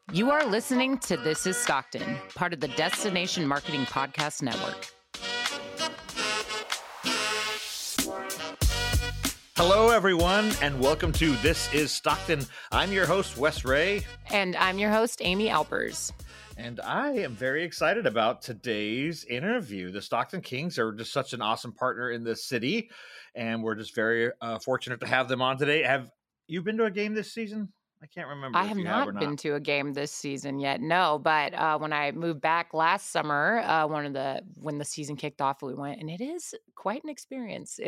You are listening to This is Stockton, part of the Destination Marketing Podcast Network. Hello, everyone, and welcome to This is Stockton. I'm your host, Wes Ray. And I'm your host, Amy Alpers. And I am very excited about today's interview. The Stockton Kings are just such an awesome partner in this city, and we're just very fortunate to have them on today. Have you been to a game this season? I can't remember. I have not been to a game this season yet, no. But when I moved back last summer, when the season kicked off, we went, and it is quite an experience.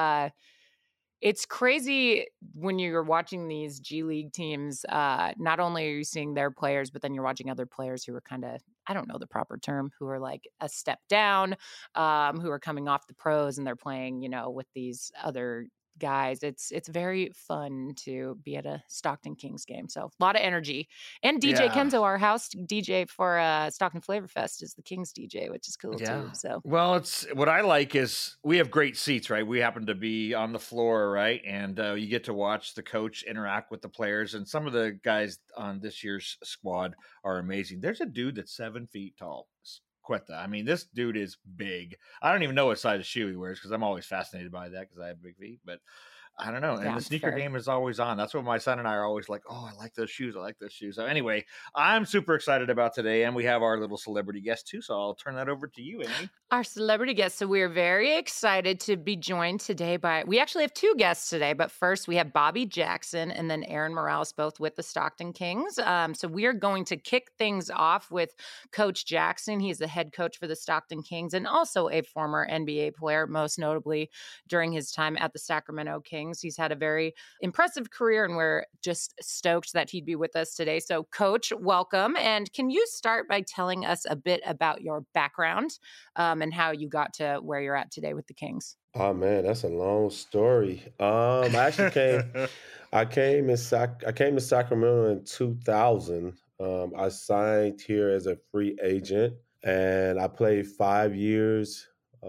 It's crazy when you're watching these G League teams. Not only are you seeing their players, but then you're watching other players who are kind of, I don't know the proper term, who are like a step down, who are coming off the pros and they're playing, with these other guys. It's very fun to be at a Stockton Kings game. So a lot of energy. And DJ Kenzo, our house DJ for Stockton Flavor Fest, is the Kings DJ, which is cool too. So it's what I like is we have great seats, right? We happen to be on the floor, right? And you get to watch the coach interact with the players. And some of the guys on this year's squad are amazing. There's a dude that's 7 feet tall. Quetta. I mean, this dude is big. I don't even know what size of shoe he wears because I'm always fascinated by that because I have big feet. But I don't know. And the sneaker game is always on. That's what my son and I are always like, oh, I like those shoes. I like those shoes. So anyway, I'm super excited about today. And we have our little celebrity guest too. So I'll turn that over to you, Amy. Our celebrity guest. So we're very excited to be joined today we actually have 2 guests today. But first we have Bobby Jackson and then Aaron Morales, both with the Stockton Kings. So we are going to kick things off with Coach Jackson. He's the head coach for the Stockton Kings and also a former NBA player, most notably during his time at the Sacramento Kings. He's had a very impressive career, and we're just stoked that he'd be with us today. So, Coach, welcome. And can you start by telling us a bit about your background and how you got to where you're at today with the Kings? Oh man, that's a long story. I actually came to Sacramento in 2000. I signed here as a free agent, and I played 5 years.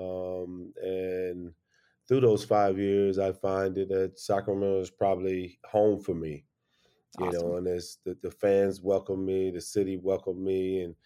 And through those 5 years, I find that Sacramento is probably home for me. Awesome. And as the fans welcome me, the city welcomed me, and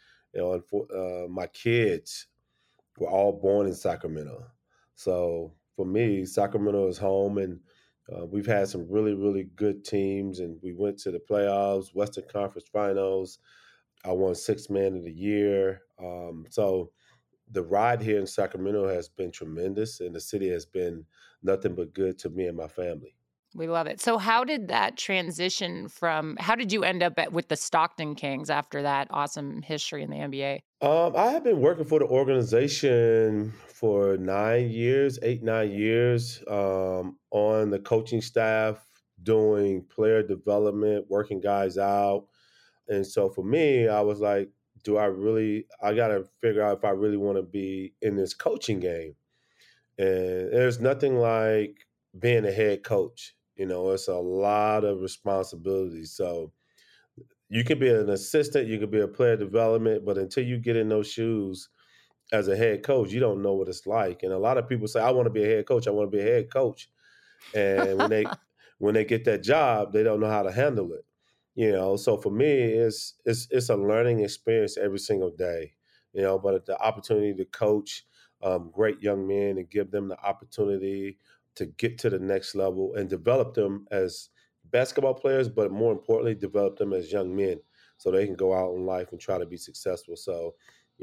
my kids were all born in Sacramento. So for me, Sacramento is home, and we've had some really, really good teams, and we went to the playoffs, Western Conference Finals. I won 6th Man of the Year. So the ride here in Sacramento has been tremendous, and the city has been nothing but good to me and my family. We love it. So how did that transition how did you end up with the Stockton Kings after that awesome history in the NBA? I have been working for the organization for 9 years, 9 years, on the coaching staff, doing player development, working guys out. And so for me, I was like, I got to figure out if I really want to be in this coaching game. And there's nothing like being a head coach. It's a lot of responsibility. So you can be an assistant, you can be a player development, but until you get in those shoes as a head coach, you don't know what it's like. And a lot of people say, I want to be a head coach. I want to be a head coach. And when they get that job, they don't know how to handle it. So for me, it's a learning experience every single day, but the opportunity to coach great young men and give them the opportunity to get to the next level and develop them as basketball players, but more importantly, develop them as young men so they can go out in life and try to be successful. So,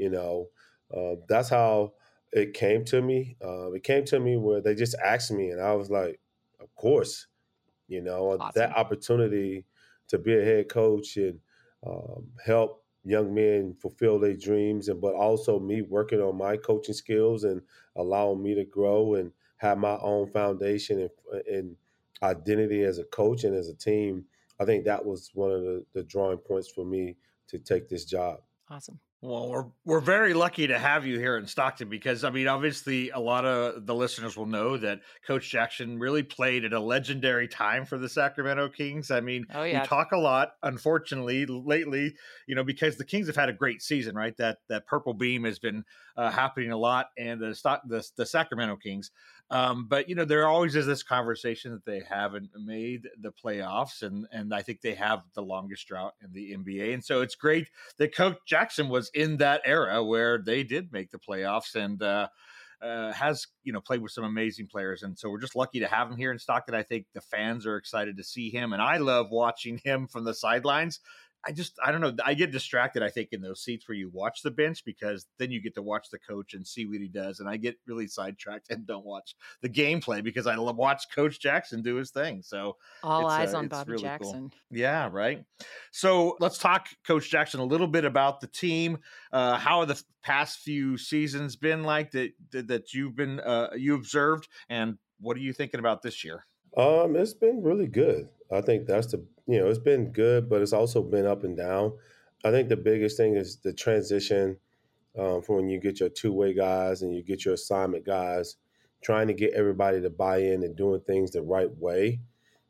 that's how it came to me. It came to me where they just asked me, and I was like, of course, Awesome. That opportunity to be a head coach and help young men fulfill their dreams, but also me working on my coaching skills and allowing me to grow and have my own foundation and identity as a coach and as a team. I think that was one of the drawing points for me to take this job. Awesome. Well, we're very lucky to have you here in Stockton because, I mean, obviously a lot of the listeners will know that Coach Jackson really played at a legendary time for the Sacramento Kings. I mean, Oh, yeah. We talk a lot, unfortunately, lately, because the Kings have had a great season, right? That purple beam has been happening a lot, and the Sacramento Kings But there always is this conversation that they haven't made the playoffs, and I think they have the longest drought in the NBA. And so it's great that Coach Jackson was in that era where they did make the playoffs, and has played with some amazing players. And so we're just lucky to have him here in Stockton. I think the fans are excited to see him, and I love watching him from the sidelines. I don't know. I get distracted, I think, in those seats where you watch the bench, because then you get to watch the coach and see what he does. And I get really sidetracked and don't watch the gameplay because I watch Coach Jackson do his thing. So All eyes on it's Bobby really Jackson. cool. Yeah, right. So let's talk, Coach Jackson, a little bit about the team. How have the past few seasons been like that you've been you observed, and what are you thinking about this year? It's been really good. I think that's it's been good, but it's also been up and down. I think the biggest thing is the transition from when you get your two-way guys and you get your assignment guys, trying to get everybody to buy in and doing things the right way,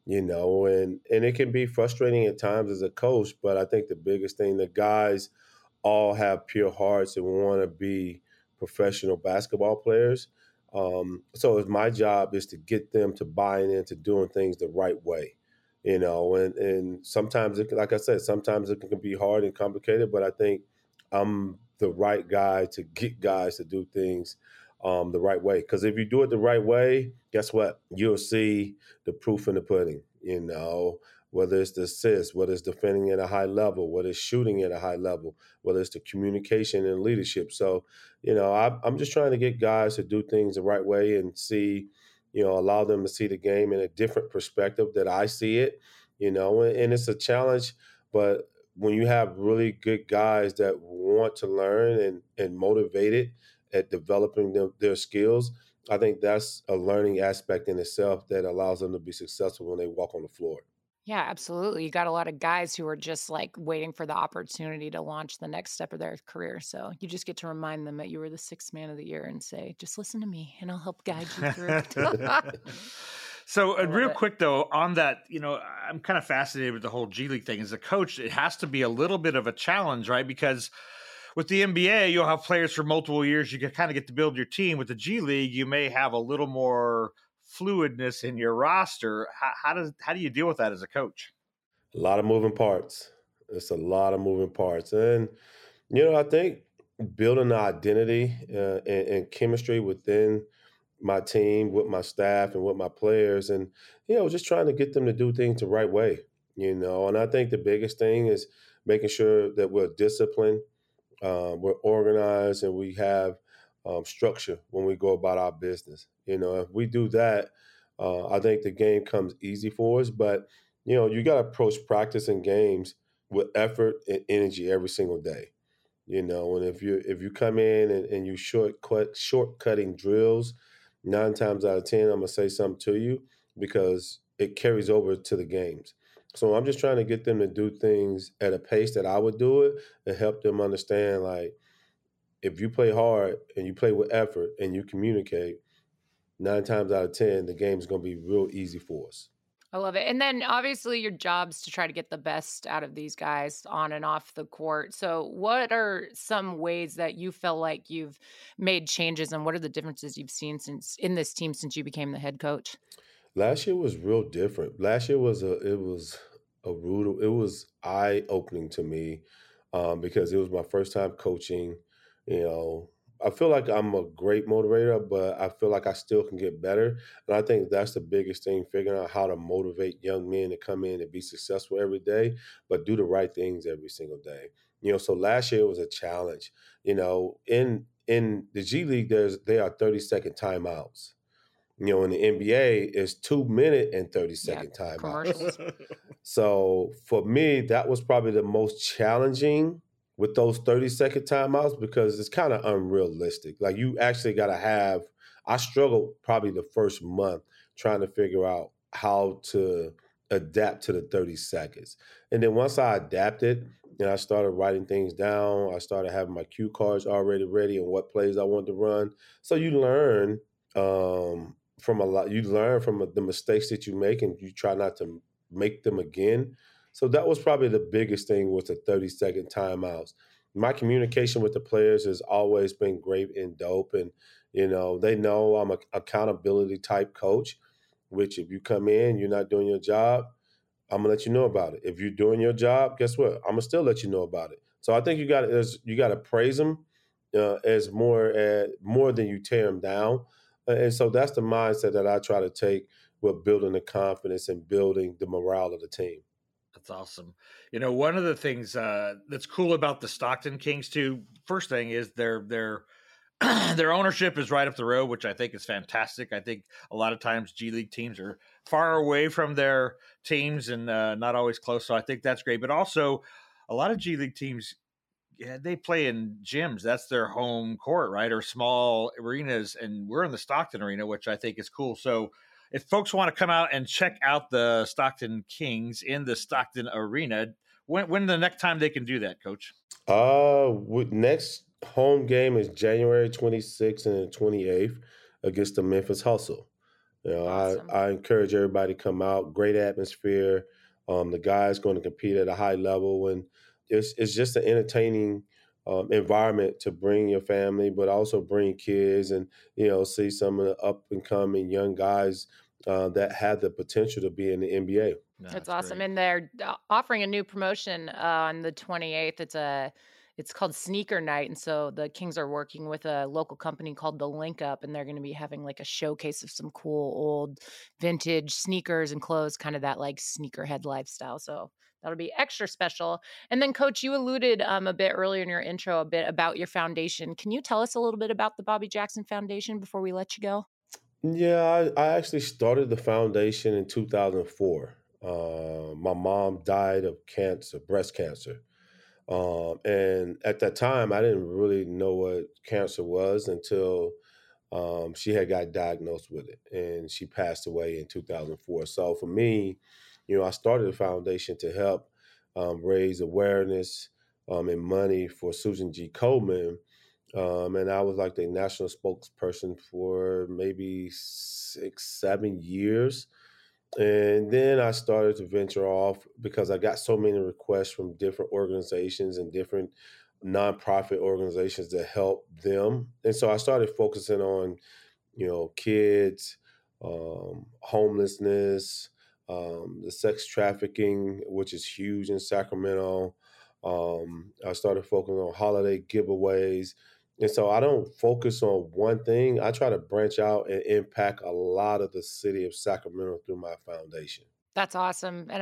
and it can be frustrating at times as a coach, but I think the biggest thing, the guys all have pure hearts and want to be professional basketball players. So it's my job is to get them to buy into doing things the right way, and sometimes like I said, sometimes it can be hard and complicated, but I think I'm the right guy to get guys to do things the right way. Because if you do it the right way, guess what? You'll see the proof in the pudding, whether it's the assist, whether it's defending at a high level, whether it's shooting at a high level, whether it's the communication and leadership. So, I'm just trying to get guys to do things the right way and see, allow them to see the game in a different perspective that I see it, and it's a challenge. But when you have really good guys that want to learn and motivated at developing their skills, I think that's a learning aspect in itself that allows them to be successful when they walk on the floor. Yeah, absolutely. You got a lot of guys who are just like waiting for the opportunity to launch the next step of their career. So you just get to remind them that you were the sixth man of the year and say, just listen to me and I'll help guide you through it. So, I love real it. quick though, on that, I'm kind of fascinated with the whole G League thing. As a coach, it has to be a little bit of a challenge, right? Because with the NBA, you'll have players for multiple years. You can kind of get to build your team. With the G League, you may have a little more fluidness in your roster. How do you deal with that as a coach? A lot of moving parts. It's a lot of moving parts. And, I think building the identity and chemistry within my team, with my staff, and with my players, and, just trying to get them to do things the right way, And I think the biggest thing is making sure that we're disciplined, we're organized, and we have structure when we go about our business. If we do that, I think the game comes easy for us. But you got to approach practice and games with effort and energy every single day. And if you come in and you shortcutting drills, 9 times out of 10, I'm gonna say something to you because it carries over to the games. So I'm just trying to get them to do things at a pace that I would do it and help them understand, like, if you play hard and you play with effort and you communicate, 9 times out of 10, the game's gonna be real easy for us. I love it. And then obviously your job's to try to get the best out of these guys on and off the court. So what are some ways that you feel like you've made changes, and what are the differences you've seen since in this team since you became the head coach? Last year was real different. Last year it was eye opening to me, because it was my first time coaching. You know, I feel like I'm a great motivator, but I feel like I still can get better. And I think that's the biggest thing, figuring out how to motivate young men to come in and be successful every day, but do the right things every single day. So last year was a challenge. In the G League, there are 30-second timeouts. In the NBA, it's 2 minute and 30 Yeah, second timeouts. commercials. So for me, that was probably the most challenging with those 30-second timeouts because it's kind of unrealistic. Like, you actually got to I struggled probably the first month trying to figure out how to adapt to the 30 seconds. And then once I adapted and I started writing things down, I started having my cue cards already ready and what plays I wanted to run. So you learn from a lot. You learn from the mistakes that you make, and you try not to make them again. So that was probably the biggest thing, was the 30-second timeouts. my communication with the players has always been great and dope. And, they know I'm a accountability type coach, which if you come in, you're not doing your job, I'm gonna let you know about it. If you're doing your job, guess what? I'm gonna still let you know about it. So I think you got to praise them as more than you tear them down, and so that's the mindset that I try to take with building the confidence and building the morale of the team. That's awesome. One of the things that's cool about the Stockton Kings too. First thing is their their ownership is right up the road, which I think is fantastic. I think a lot of times G League teams are far away from their teams and not always close. So I think that's great. But also, a lot of G League teams, yeah, they play in gyms. That's their home court, right? Or small arenas. And we're in the Stockton arena, which I think is cool. So if folks want to come out and check out the Stockton Kings in the Stockton arena, when the next time they can do that, Coach? Next home game is January 26th and 28th against the Memphis Hustle. Awesome. I encourage everybody to come out. Great atmosphere. The guys going to compete at a high level, and it's just an entertaining environment to bring your family, but also bring kids and see some of the up and coming young guys that have the potential to be in the NBA. That's awesome. Great. And they're offering a new promotion on the 28th. It's called Sneaker Night. And so the Kings are working with a local company called The Link Up, and they're going to be having like a showcase of some cool old vintage sneakers and clothes, kind of that like sneakerhead lifestyle. So that'll be extra special. And then, Coach, you alluded a bit earlier in your intro a bit about your foundation. Can you tell us a little bit about the Bobby Jackson Foundation before we let you go? Yeah, I actually started the foundation in 2004. My mom died of cancer, breast cancer. And at that time, I didn't really know what cancer was until she had got diagnosed with it, and she passed away in 2004. So for me, I started a foundation to help raise awareness and money for Susan G. Komen. And I was like the national spokesperson for maybe 6-7 years. And then I started to venture off because I got so many requests from different organizations and different nonprofit organizations that help them. And so I started focusing on, kids, homelessness, the sex trafficking, which is huge in Sacramento. I started focusing on holiday giveaways. And so I don't focus on one thing. I try to branch out and impact a lot of the city of Sacramento through my foundation. That's awesome. And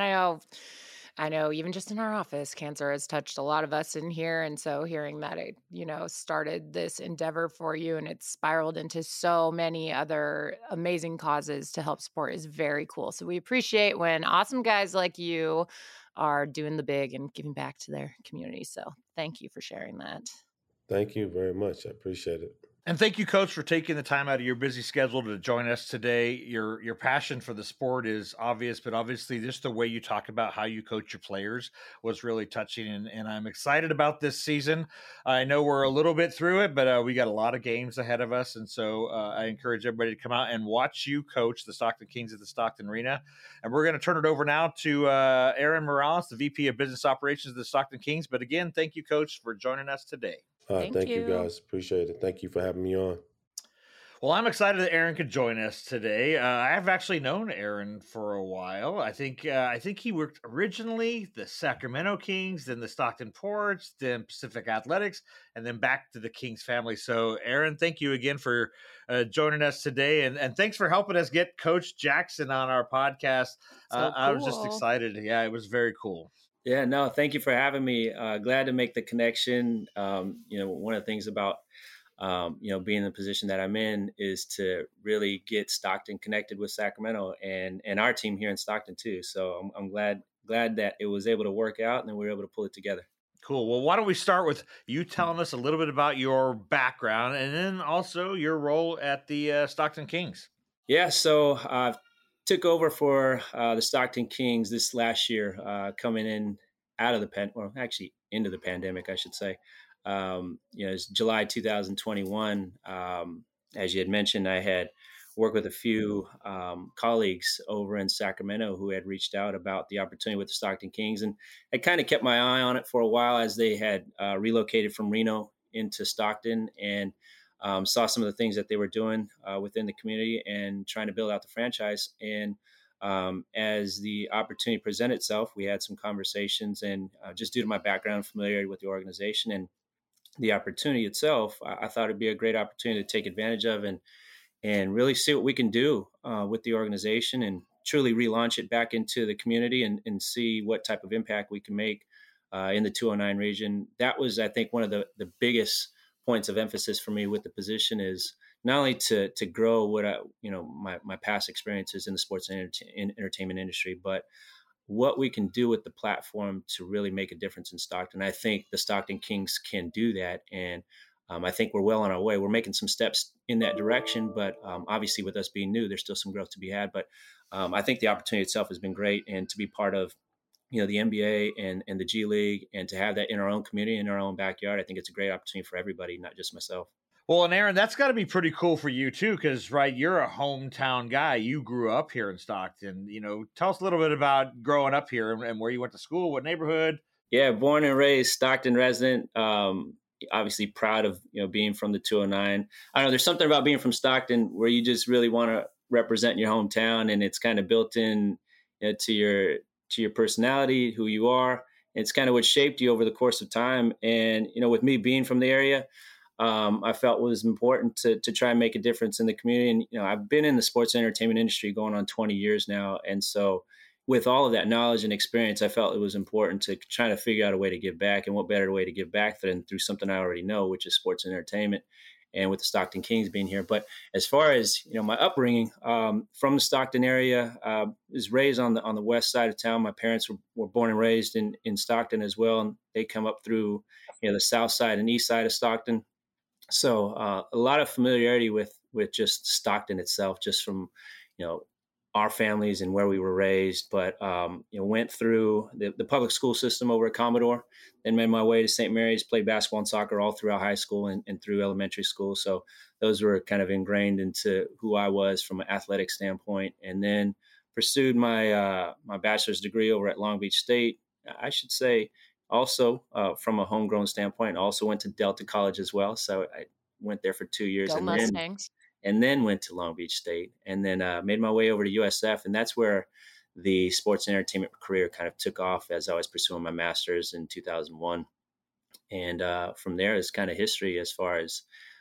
I know even just in our office, cancer has touched a lot of us in here. And so hearing that it, started this endeavor for you and it's spiraled into so many other amazing causes to help support is very cool. So we appreciate when awesome guys like you are doing the big and giving back to their community. So thank you for sharing that. Thank you very much. I appreciate it. And thank you, Coach, for taking the time out of your busy schedule to join us today. Your passion for the sport is obvious, but obviously just the way you talk about how you coach your players was really touching. And I'm excited about this season. I know we're a little bit through it, but we got a lot of games ahead of us. And so I encourage everybody to come out and watch you coach the Stockton Kings at the Stockton Arena. And we're going to turn it over now to Aaron Morales, the VP of Business Operations of the Stockton Kings. But again, thank you, Coach, for joining us today. Thank you, guys. Appreciate it. Thank you for having me on. Well, I'm excited that Aaron could join us today. I've actually known Aaron for a while. I think he worked originally the Sacramento Kings, then the Stockton Ports, then Pacific Athletics, and then back to the Kings family. So, Aaron, thank you again for joining us today, and thanks for helping us get Coach Jackson on our podcast. So cool. I was just excited. Yeah, it was very cool. Yeah, no, thank you for having me. Glad to make the connection. One of the things about, being in the position that I'm in is to really get Stockton connected with Sacramento and our team here in Stockton too. So I'm glad that it was able to work out and then we were able to pull it together. Cool. Well, why don't we start with you telling us a little bit about your background and then also your role at the Stockton Kings. Yeah, so took over for the Stockton Kings this last year, coming in into the pandemic, I should say. It's July 2021. As you had mentioned, I had work with a few colleagues over in Sacramento who had reached out about the opportunity with the Stockton Kings. And I kind of kept my eye on it for a while as they had relocated from Reno into Stockton, and saw some of the things that they were doing within the community and trying to build out the franchise. And as the opportunity presented itself, we had some conversations, and just due to my background, familiarity with the organization and the opportunity itself, I thought it'd be a great opportunity to take advantage of and really see what we can do with the organization and truly relaunch it back into the community and see what type of impact we can make in the 209 region. That was, I think, one of the biggest points of emphasis for me with the position, is not only to grow what my past experiences in the sports and entertainment industry, but what we can do with the platform to really make a difference in Stockton. I think the Stockton Kings can do that, and I think we're well on our way. We're making some steps in that direction, but obviously with us being new, there's still some growth to be had. But I think the opportunity itself has been great, and to be part of the NBA and the G League, and to have that in our own community, in our own backyard, I think it's a great opportunity for everybody, not just myself. Well, and Aaron, that's got to be pretty cool for you too, because right, you're a hometown guy. You grew up here in Stockton. Tell us a little bit about growing up here and where you went to school, what neighborhood. Yeah, born and raised Stockton resident. Obviously proud of being from the 209. I don't know, there's something about being from Stockton where you just really want to represent your hometown, and it's kind of built in to your personality, who you are. It's kind of what shaped you over the course of time. And with me being from the area, I felt it was important to try and make a difference in the community. And, I've been in the sports and entertainment industry going on 20 years now. And so with all of that knowledge and experience, I felt it was important to try to figure out a way to give back. And what better way to give back than through something I already know, which is sports and entertainment, and with the Stockton Kings being here. But as far as, my upbringing, from the Stockton area, was raised on the west side of town. My parents were born and raised in Stockton as well. And they come up through, the south side and east side of Stockton. So a lot of familiarity with just Stockton itself, just from, our families and where we were raised. But, went through the public school system over at Commodore, then made my way to St. Mary's, played basketball and soccer all throughout high school and through elementary school. So those were kind of ingrained into who I was from an athletic standpoint. And then pursued my bachelor's degree over at Long Beach State. I should say, also from a homegrown standpoint, also went to Delta College as well. So I went there for 2 years, Go Mustangs. and then went to Long Beach State, and then made my way over to USF. And that's where the sports and entertainment career kind of took off as I was pursuing my master's in 2001. And from there is kind of history as far as,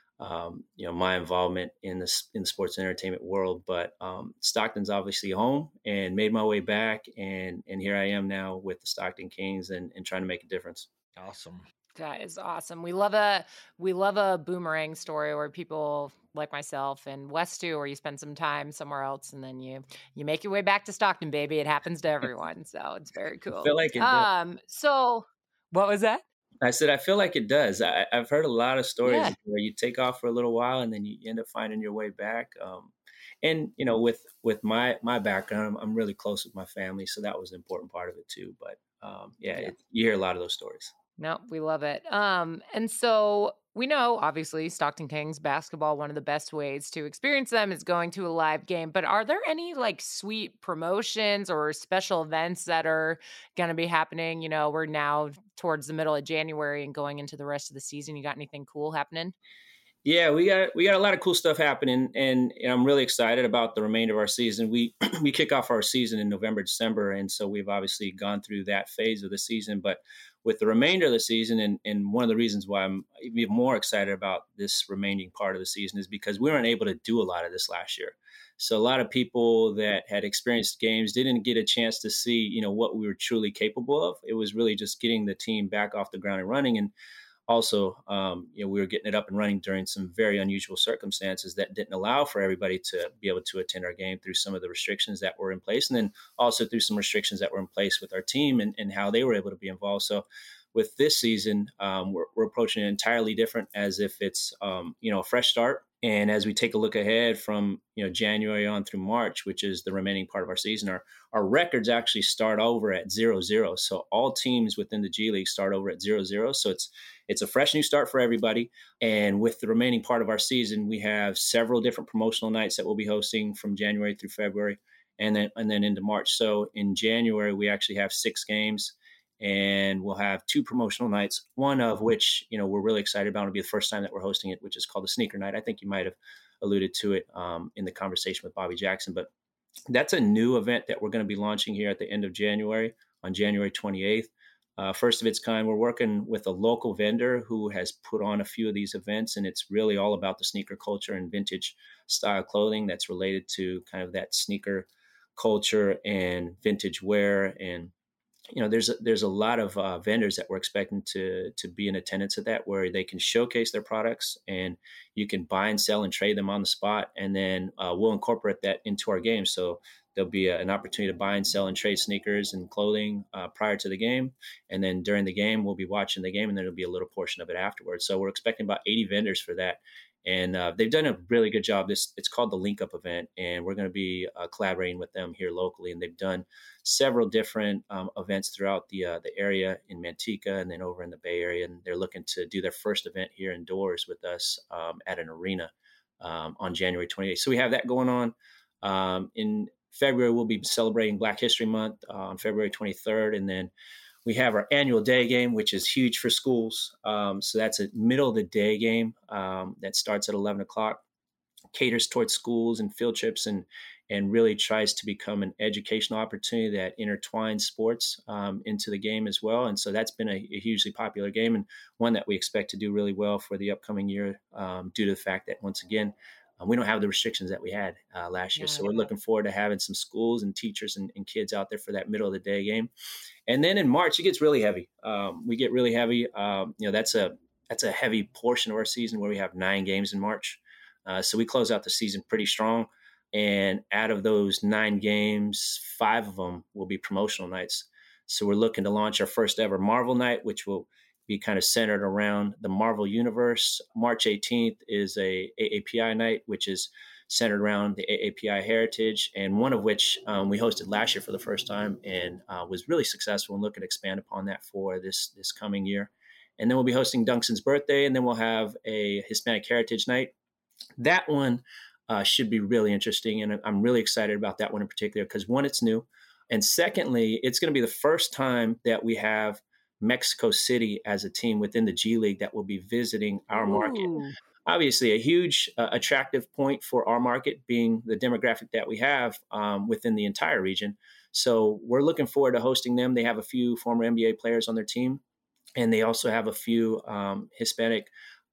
my involvement in the sports and entertainment world. But Stockton's obviously home, and made my way back. And here I am now with the Stockton Kings and trying to make a difference. Awesome. That is awesome. We love a boomerang story where people like myself and Wes too, where you spend some time somewhere else and then you make your way back to Stockton, baby. It happens to everyone. So it's very cool. I feel like it does. So what was that? I said, I feel like it does. I've heard a lot of stories where you take off for a little while and then you end up finding your way back. And, with my background, I'm really close with my family. So that was an important part of it too. But you hear a lot of those stories. No, we love it. And so we know, obviously, Stockton Kings basketball, one of the best ways to experience them is going to a live game. But are there any sweet promotions or special events that are going to be happening? We're now towards the middle of January and going into the rest of the season. You got anything cool happening? Yeah, we got a lot of cool stuff happening, and I'm really excited about the remainder of our season. We kick off our season in November, December, and so we've obviously gone through that phase of the season. But with the remainder of the season, and one of the reasons why I'm even more excited about this remaining part of the season is because we weren't able to do a lot of this last year. So a lot of people that had experienced games didn't get a chance to see, what we were truly capable of. It was really just getting the team back off the ground and running. And also, we were getting it up and running during some very unusual circumstances that didn't allow for everybody to be able to attend our game through some of the restrictions that were in place, and then also through some restrictions that were in place with our team and how they were able to be involved. So with this season, we're approaching it entirely different, as if it's, a fresh start And as we take a look ahead from January on through March, which is the remaining part of our season, our records actually start over at 0-0. So all teams within the G League start over at 0-0. So it's a fresh new start for everybody. And with the remaining part of our season, we have several different promotional nights that we'll be hosting from January through February, and then into March. So in January, we actually have 6 games. And we'll have 2 promotional nights, one of which, we're really excited about. It'll be the first time that we're hosting it, which is called the Sneaker Night. I think you might have alluded to it in the conversation with Bobby Jackson, but that's a new event that we're going to be launching here at the end of January, on January 28th. First of its kind. We're working with a local vendor who has put on a few of these events, and it's really all about the sneaker culture and vintage style clothing that's related to kind of that sneaker culture and vintage wear. And there's a lot of vendors that we're expecting to be in attendance at that, where they can showcase their products and you can buy and sell and trade them on the spot. And then we'll incorporate that into our game. So there'll be an opportunity to buy and sell and trade sneakers and clothing prior to the game. And then during the game, we'll be watching the game, and then there'll be a little portion of it afterwards. So we're expecting about 80 vendors for that. And they've done a really good job. It's called the Link Up event, and we're going to be collaborating with them here locally. And they've done several different events throughout the area in Manteca and then over in the Bay Area. And they're looking to do their first event here indoors with us at an arena on January 28th. So we have that going on. In February, we'll be celebrating Black History Month on February 23rd. And then we have our annual day game, which is huge for schools. So that's a middle of the day game that starts at 11 o'clock, caters towards schools and field trips, and really tries to become an educational opportunity that intertwines sports into the game as well. And so that's been a hugely popular game, and one that we expect to do really well for the upcoming year due to the fact that, once again, we don't have the restrictions that we had last year. So we're looking forward to having some schools and teachers and kids out there for that middle of the day game. And then in March, it gets really heavy. We get really heavy. That's a heavy portion of our season, where we have 9 games in March. So we close out the season pretty strong. And out of those 9 games, 5 of them will be promotional nights. So we're looking to launch our first ever Marvel Night, which will be kind of centered around the Marvel Universe. March 18th is a AAPI night, which is centered around the AAPI heritage, and one of which we hosted last year for the first time, and was really successful, and looking to expand upon that for this coming year. And then we'll be hosting Dunkson's birthday, and then we'll have a Hispanic Heritage Night. That one should be really interesting, and I'm really excited about that one in particular because, one, it's new, and secondly, it's going to be the first time that we have Mexico City as a team within the G League that will be visiting our market. Obviously, a huge attractive point for our market, being the demographic that we have within the entire region. So we're looking forward to hosting them. They have a few former NBA players on their team, and they also have a few Hispanic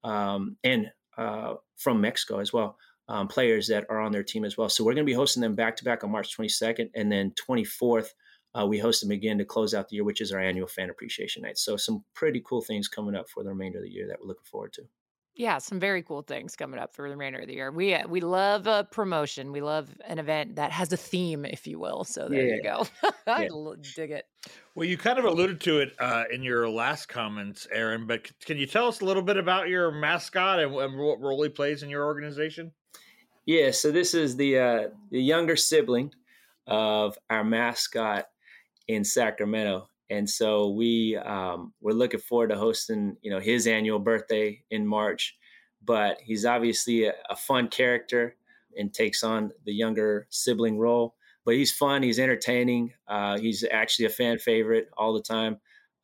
and from Mexico as well, players that are on their team as well. So we're going to be hosting them back-to-back on March 22nd, and then 24th, we host them again to close out the year, which is our annual Fan Appreciation Night. So some pretty cool things coming up for the remainder of the year that we're looking forward to. Yeah, some very cool things coming up for the remainder of the year. We love a promotion. We love an event that has a theme, if you will. So there you go. I dig it. Well, you kind of alluded to it in your last comments, Aaron, but can you tell us a little bit about your mascot and what role he plays in your organization? Yeah, so this is the younger sibling of our mascot in Sacramento. And so we're looking forward to hosting, his annual birthday in March. But he's obviously a fun character and takes on the younger sibling role. But he's fun. He's entertaining. He's actually a fan favorite all the time.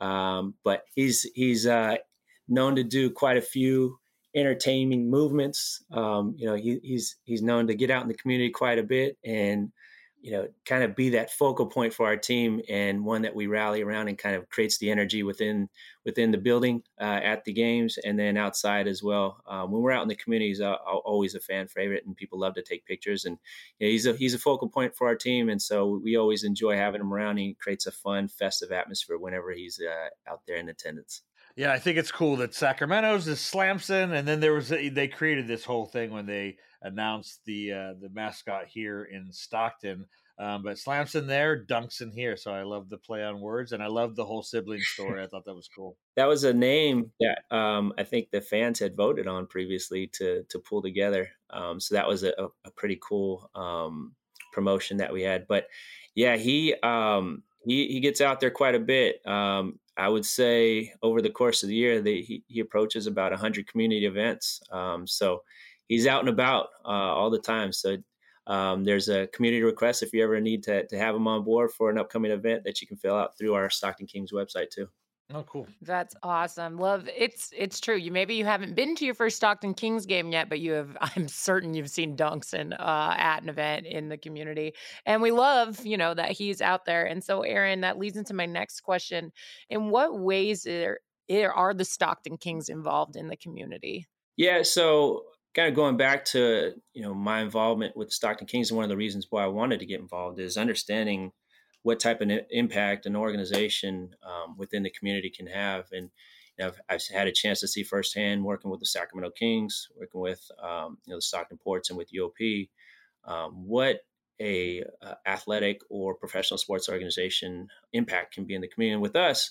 But he's known to do quite a few entertaining movements. He's known to get out in the community quite a bit and kind of be that focal point for our team, and one that we rally around and kind of creates the energy within the building at the games, and then outside as well. When we're out in the community, he's always a fan favorite, and people love to take pictures. And he's a focal point for our team, and so we always enjoy having him around. He creates a fun, festive atmosphere whenever he's out there in attendance. Yeah, I think it's cool that Sacramento's is Slamson, and then they created this whole thing when they announced the mascot here in Stockton. But slams in there, dunks in here. So I love the play on words, and I love the whole sibling story. I thought that was cool. That was a name that I think the fans had voted on previously to pull together. So that was a pretty cool promotion that we had. But yeah, he gets out there quite a bit. I would say over the course of the year, he approaches about 100 community events. So he's out and about all the time. So there's a community request if you ever need to have him on board for an upcoming event that you can fill out through our Stockton Kings website too. Oh, cool. That's awesome. Love it's true. You haven't been to your first Stockton Kings game yet, but you have I'm certain you've seen dunks and at an event in the community. And we love, that he's out there. And so Aaron, that leads into my next question. In what ways are the Stockton Kings involved in the community? Yeah, so kind of going back to, my involvement with Stockton Kings, and one of the reasons why I wanted to get involved is understanding what type of impact an organization within the community can have. And I've had a chance to see firsthand working with the Sacramento Kings, working with the Stockton Ports, and with UOP, what a athletic or professional sports organization impact can be in the community. And with us,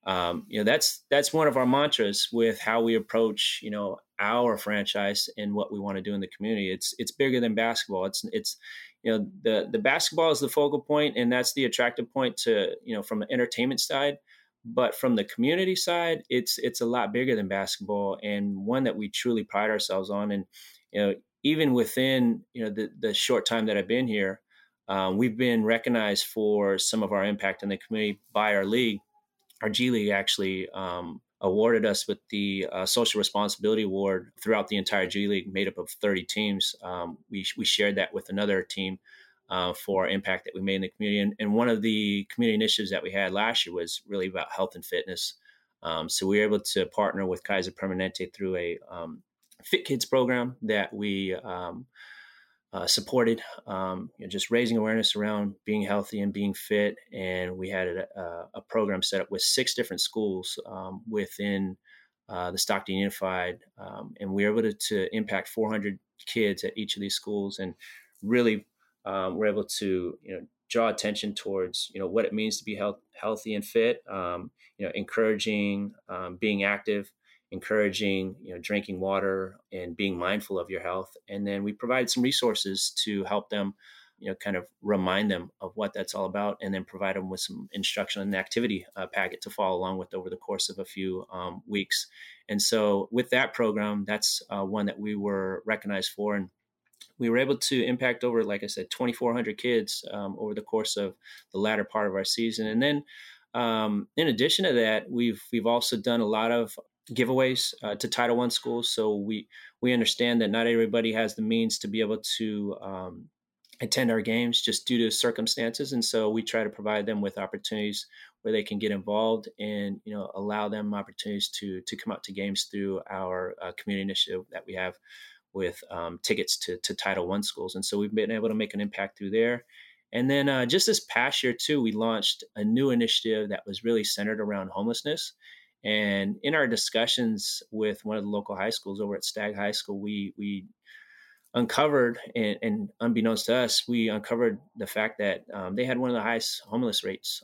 that's one of our mantras with how we approach our franchise and what we want to do in the community. It's bigger than basketball. It's the basketball is the focal point, and that's the attractive point to from the entertainment side. But from the community side, it's a lot bigger than basketball, and one that we truly pride ourselves on. And even within the short time that I've been here, we've been recognized for some of our impact in the community by our league. Our G League actually awarded us with the Social Responsibility Award throughout the entire G League, made up of 30 teams. We shared that with another team for our impact that we made in the community. And one of the community initiatives that we had last year was really about health and fitness. So we were able to partner with Kaiser Permanente through a Fit Kids program that we supported, just raising awareness around being healthy and being fit. And we had a program set up with 6 different schools within the Stockton Unified. And we were able to impact 400 kids at each of these schools, and really we're able to, draw attention towards, what it means to be healthy and fit, encouraging being active, encouraging, drinking water and being mindful of your health. And then we provide some resources to help them, kind of remind them of what that's all about, and then provide them with some instruction and activity packet to follow along with over the course of a few weeks. And so with that program, that's one that we were recognized for. And we were able to impact over, like I said, 2,400 kids over the course of the latter part of our season. And then in addition to that, we've also done a lot of giveaways to Title I schools. So we understand that not everybody has the means to be able to attend our games just due to circumstances. And so we try to provide them with opportunities where they can get involved and, allow them opportunities to come out to games through our community initiative that we have with tickets to Title I schools. And so we've been able to make an impact through there. And then just this past year too, we launched a new initiative that was really centered around homelessness. And in our discussions with one of the local high schools over at Stagg High School, we uncovered, and unbeknownst to us, we uncovered the fact that they had one of the highest homeless rates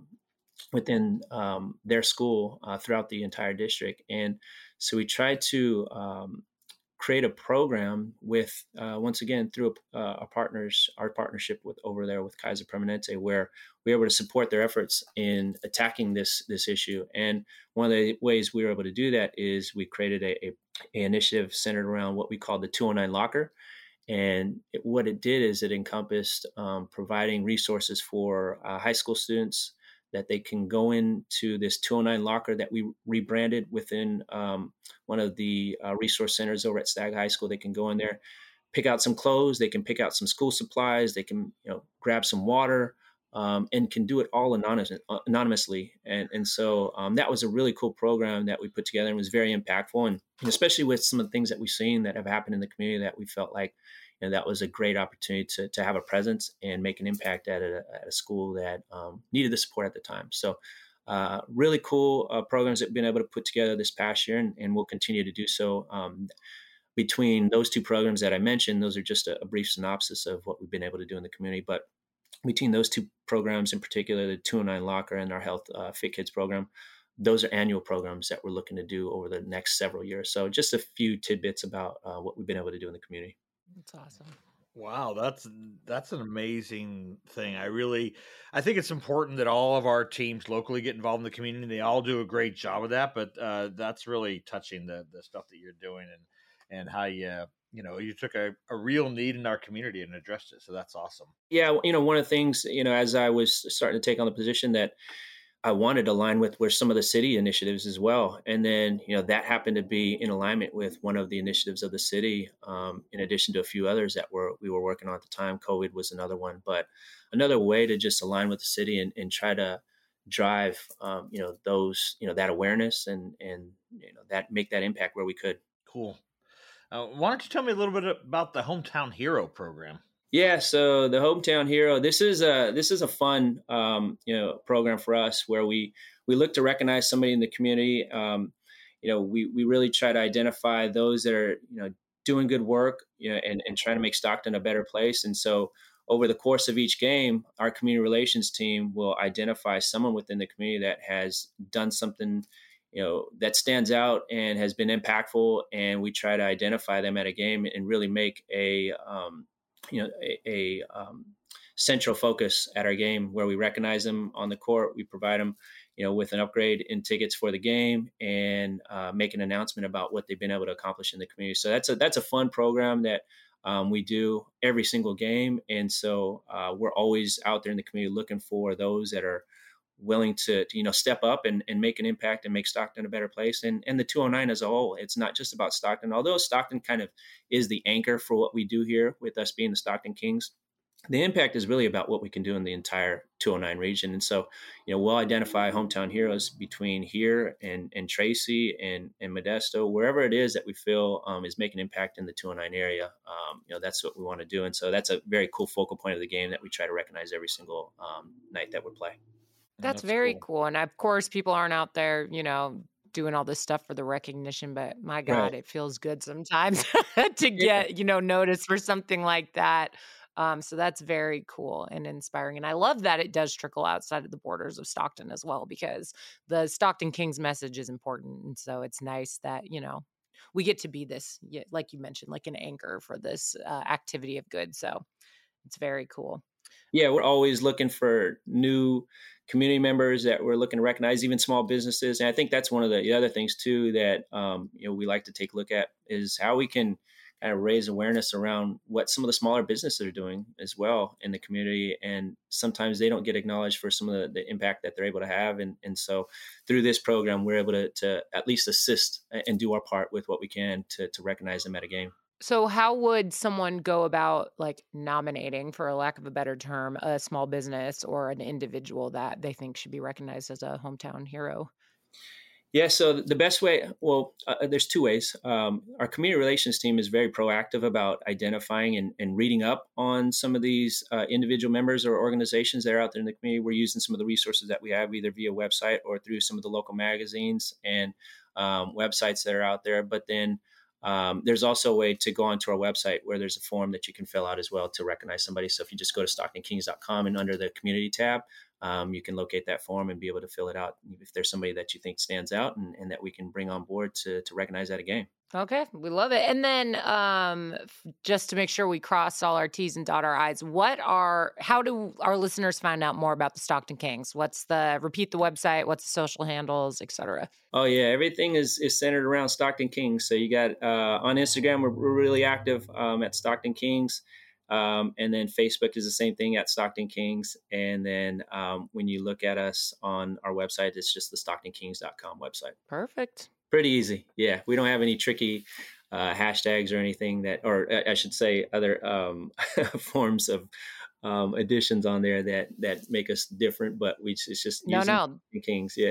within their school throughout the entire district. And so we tried to create a program with, once again, through our partnership with over there with Kaiser Permanente, where we were able to support their efforts in attacking this issue. And one of the ways we were able to do that is we created a initiative centered around what we call the 209 Locker. And what it did is it encompassed providing resources for high school students that they can go into this 209 Locker that we rebranded within one of the resource centers over at Stagg High School. They can go in there, pick out some clothes, they can pick out some school supplies, they can grab some water, and can do it all anonymously. And so that was a really cool program that we put together and was very impactful. And especially with some of the things that we've seen that have happened in the community, that we felt like that was a great opportunity to have a presence and make an impact at a school that needed the support at the time. So really cool programs that we've been able to put together this past year, and we'll continue to do so. Between those two programs that I mentioned, those are just a brief synopsis of what we've been able to do in the community. But between those two programs in particular, the 209 Locker and our Health Fit Kids program, those are annual programs that we're looking to do over the next several years. So just a few tidbits about what we've been able to do in the community. That's awesome. Wow, that's an amazing thing. I think it's important that all of our teams locally get involved in the community. They all do a great job of that, but that's really touching, the stuff that you're doing, and how you took a real need in our community and addressed it. So that's awesome. Yeah, one of the things, as I was starting to take on the position, that I wanted to align with were some of the city initiatives as well. And then, that happened to be in alignment with one of the initiatives of the city, in addition to a few others that we were working on at the time. COVID was another one, but another way to just align with the city and try to drive, that awareness and that make that impact where we could. Cool. Why don't you tell me a little bit about the Hometown Hero program? Yeah, so the Hometown Hero, this is a fun program for us, where we look to recognize somebody in the community. We really try to identify those that are doing good work, and trying to make Stockton a better place. And so over the course of each game, our community relations team will identify someone within the community that has done something that stands out and has been impactful, and we try to identify them at a game and really make a central focus at our game, where we recognize them on the court. We provide them, with an upgrade in tickets for the game, and make an announcement about what they've been able to accomplish in the community. So that's a fun program that we do every single game. And so we're always out there in the community looking for those that are willing to step up and make an impact and make Stockton a better place. And the 209 as a whole, it's not just about Stockton, although Stockton kind of is the anchor for what we do here, with us being the Stockton Kings. The impact is really about what we can do in the entire 209 region. And so, we'll identify hometown heroes between here and Tracy and Modesto, wherever it is that we feel is making impact in the 209 area. That's what we want to do. And so that's a very cool focal point of the game that we try to recognize every single night that we play. That's very cool. And of course, people aren't out there, doing all this stuff for the recognition, but my God, Right. it feels good sometimes to get, noticed for something like that. So that's very cool and inspiring. And I love that it does trickle outside of the borders of Stockton as well, because the Stockton Kings message is important. And so it's nice that, we get to be this, like you mentioned, like an anchor for this activity of good. So it's very cool. Yeah, we're always looking for new community members that we're looking to recognize, even small businesses. And I think that's one of the other things too that we like to take a look at, is how we can kind of raise awareness around what some of the smaller businesses are doing as well in the community. And sometimes they don't get acknowledged for some of the impact that they're able to have. And so through this program, we're able to at least assist and do our part with what we can to recognize them at a game. So how would someone go about nominating, for a lack of a better term, a small business or an individual that they think should be recognized as a hometown hero? Yeah, so the best way, there's two ways. Our community relations team is very proactive about identifying and reading up on some of these individual members or organizations that are out there in the community. We're using some of the resources that we have, either via website or through some of the local magazines and websites that are out there. But then there's also a way to go onto our website, where there's a form that you can fill out as well to recognize somebody. So if you just go to StocktonKings.com and under the community tab, you can locate that form and be able to fill it out if there's somebody that you think stands out and that we can bring on board to recognize at a game. Okay, we love it. And then just to make sure we cross all our T's and dot our I's, how do our listeners find out more about the Stockton Kings? Repeat the website, what's the social handles, etc.? Oh yeah, everything is centered around Stockton Kings. So you got on Instagram, we're really active at Stockton Kings. And then Facebook is the same thing, at Stockton Kings. And then when you look at us on our website, it's just the StocktonKings.com website. Perfect. Pretty easy. Yeah. We don't have any tricky hashtags or anything or I should say other forms of additions on there that make us different, but it's just using Kings. Yeah.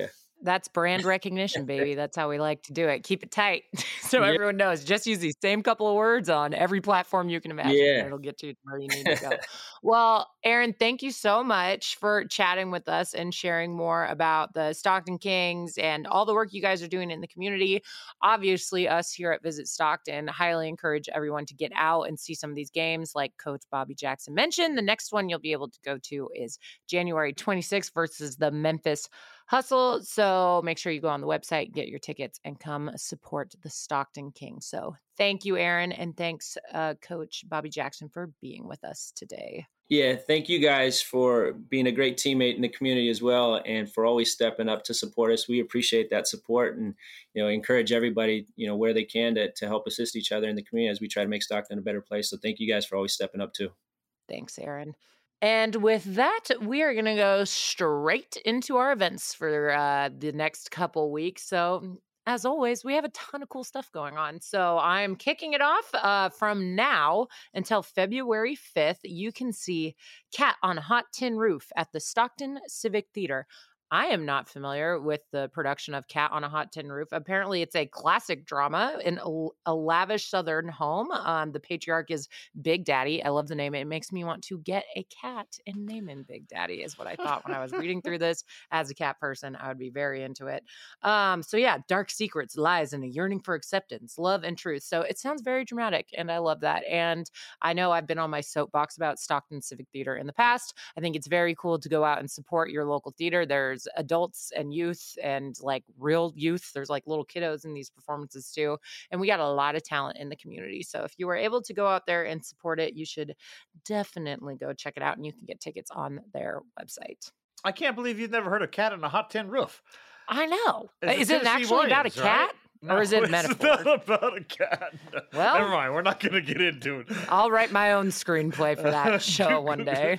That's brand recognition, baby. That's how we like to do it. Keep it tight so everyone knows. Just use these same couple of words on every platform you can imagine, and it'll get you to where you need to go. Well, Aaron, thank you so much for chatting with us and sharing more about the Stockton Kings and all the work you guys are doing in the community. Obviously, us here at Visit Stockton highly encourage everyone to get out and see some of these games like Coach Bobby Jackson mentioned. The next one you'll be able to go to is January 26th versus the Memphis Hustle. So make sure you go on the website, get your tickets, and come support the Stockton Kings. So thank you, Aaron, and thanks, Coach Bobby Jackson, for being with us today. Yeah, thank you guys for being a great teammate in the community as well, and for always stepping up to support us. We appreciate that support, and encourage everybody where they can to help assist each other in the community as we try to make Stockton a better place. So thank you guys for always stepping up too. Thanks, Aaron. And with that, we are going to go straight into our events for the next couple weeks. So as always, we have a ton of cool stuff going on. So I'm kicking it off from now until February 5th. You can see Cat on a Hot Tin Roof at the Stockton Civic Theater. I am not familiar with the production of Cat on a Hot Tin Roof. Apparently, it's a classic drama in a lavish Southern home. The patriarch is Big Daddy. I love the name. It makes me want to get a cat and name him Big Daddy, is what I thought when I was reading through this. As a cat person, I would be very into it. So yeah, dark secrets, lies, and a yearning for acceptance, love, and truth. So it sounds very dramatic, and I love that. And I know I've been on my soapbox about Stockton Civic Theater in the past. I think it's very cool to go out and support your local theater. There's adults and youth and like real youth. There's like little kiddos in these performances too. And we got a lot of talent in the community. So if you were able to go out there and support it, you should definitely go check it out, and you can get tickets on their website. I can't believe you've never heard of Cat on a Hot Tin Roof. I know. It's Is it actually about a cat? Right? No, or is it it's metaphor? not about a cat. No. Well, never mind. We're not going to get into it. I'll write my own screenplay for that show one day.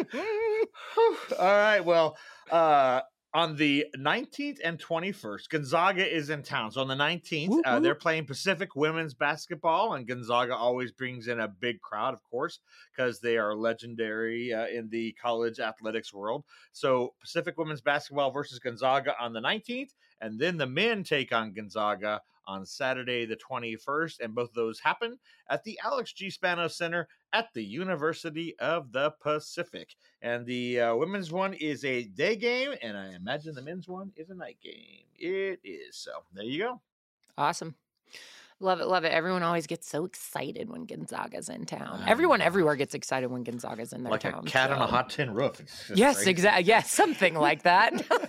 All right. Well, on the 19th and 21st, Gonzaga is in town. So on the 19th, they're playing Pacific women's basketball, and Gonzaga always brings in a big crowd, of course, because they are legendary in the college athletics world. So Pacific women's basketball versus Gonzaga on the 19th, and then the men take on Gonzaga on Saturday the 21st, and both of those happen at the Alex G. Spano Center at the University of the Pacific. And the women's one is a day game, and I imagine the men's one is a night game. It is. So there you go. Awesome. Love it, love it. Everyone always gets so excited when Gonzaga's in town. Everyone everywhere gets excited when Gonzaga's in their like town. Like a cat on a hot tin roof. Yes, exactly. Yes, something like that.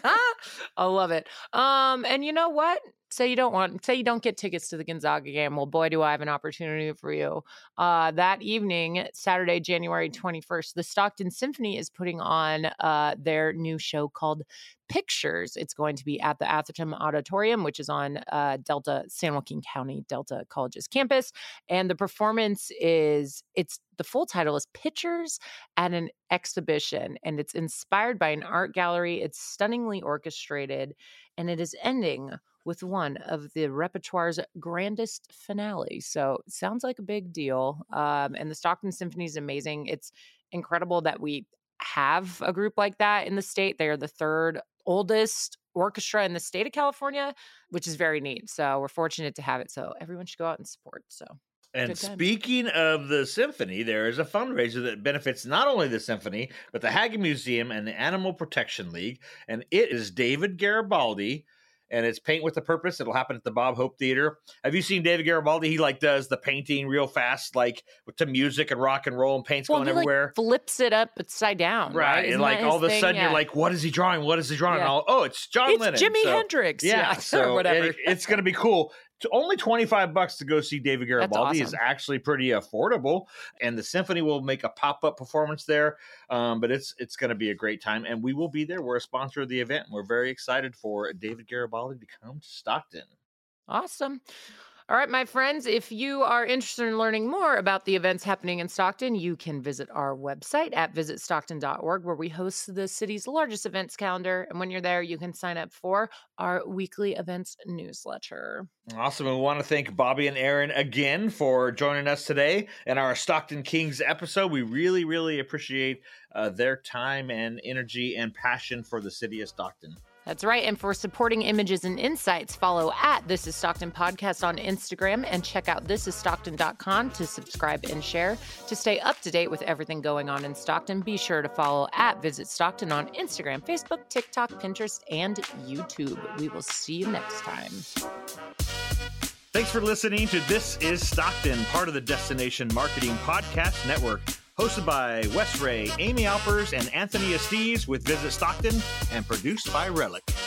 I love it. And you know what? Say you don't get tickets to the Gonzaga game. Well, boy, do I have an opportunity for you. That evening, Saturday, January 21st, the Stockton Symphony is putting on their new show called Pictures. It's going to be at the Atherton Auditorium, which is on San Joaquin County Delta College's campus. And the performance the full title is Pictures at an Exhibition, and it's inspired by an art gallery. It's stunningly orchestrated, and it is ending with one of the repertoire's grandest finales. So it sounds like a big deal. And the Stockton Symphony is amazing. It's incredible that we have a group like that in the state. They are the third oldest orchestra in the state of California, which is very neat. So we're fortunate to have it. So everyone should go out and support. So. And speaking of the symphony, there is a fundraiser that benefits not only the symphony, but the Hagen Museum and the Animal Protection League. And it is David Garibaldi, and it's Paint with a Purpose. It'll happen at the Bob Hope Theater. Have you seen David Garibaldi? He does the painting real fast, to music and rock and roll, and paint's going everywhere. Flips it upside down. Right. And all of a sudden you're like, what is he drawing? What is he drawing? Yeah. And it's John Lennon. It's Jimi Hendrix. Yeah. So or whatever. It's going to be cool. Only $25 to go see David Garibaldi is actually pretty affordable, and the symphony will make a pop-up performance there. But it's going to be a great time, and we will be there. We're a sponsor of the event, and we're very excited for David Garibaldi to come to Stockton. Awesome. All right, my friends, if you are interested in learning more about the events happening in Stockton, you can visit our website at visitstockton.org, where we host the city's largest events calendar. And when you're there, you can sign up for our weekly events newsletter. Awesome. And we want to thank Bobby and Aaron again for joining us today in our Stockton Kings episode. We really, really appreciate their time and energy and passion for the city of Stockton. That's right. And for supporting images and insights, follow at This Is Stockton Podcast on Instagram and check out thisisstockton.com to subscribe and share. To stay up to date with everything going on in Stockton, be sure to follow at Visit Stockton on Instagram, Facebook, TikTok, Pinterest, and YouTube. We will see you next time. Thanks for listening to This Is Stockton, part of the Destination Marketing Podcast Network. Hosted by Wes Ray, Amy Alpers, and Anthony Estes with Visit Stockton, and produced by Relic.